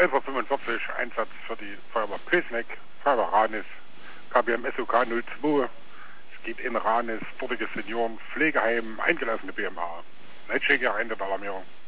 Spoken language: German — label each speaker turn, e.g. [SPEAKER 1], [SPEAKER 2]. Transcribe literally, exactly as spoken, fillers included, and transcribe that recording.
[SPEAKER 1] elf Uhr fünfundvierzig, Einsatz für die Feuerwehr Pößneck, Feuerwehr Ranis, K B M S O K null zwei. Es geht in Ranis, dortiges Seniorenpflegeheim, eingelassene B M A. Leitschäger, Ende der Alarmierung.